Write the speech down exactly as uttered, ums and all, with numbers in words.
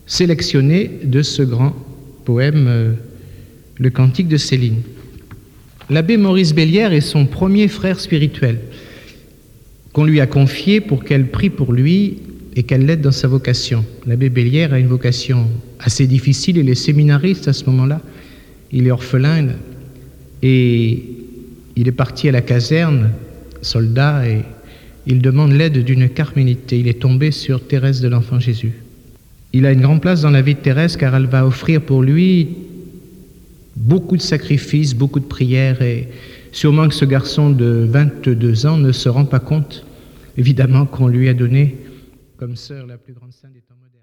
sélectionné de ce grand poème, euh, le Cantique de Céline. L'abbé Maurice Bellière est son premier frère spirituel, qu'on lui a confié pour qu'elle prie pour lui et qu'elle l'aide dans sa vocation. L'abbé Bellière a une vocation assez difficile, il est séminariste à ce moment-là, il est orphelin et il est parti à la caserne, soldat, et il demande l'aide d'une carmélite et il est tombé sur Thérèse de l'Enfant Jésus. Il a une grande place dans la vie de Thérèse car elle va offrir pour lui beaucoup de sacrifices, beaucoup de prières, et sûrement que ce garçon de vingt-deux ans ne se rend pas compte, évidemment, qu'on lui a donné comme sœur la plus grande sainte des temps modernes.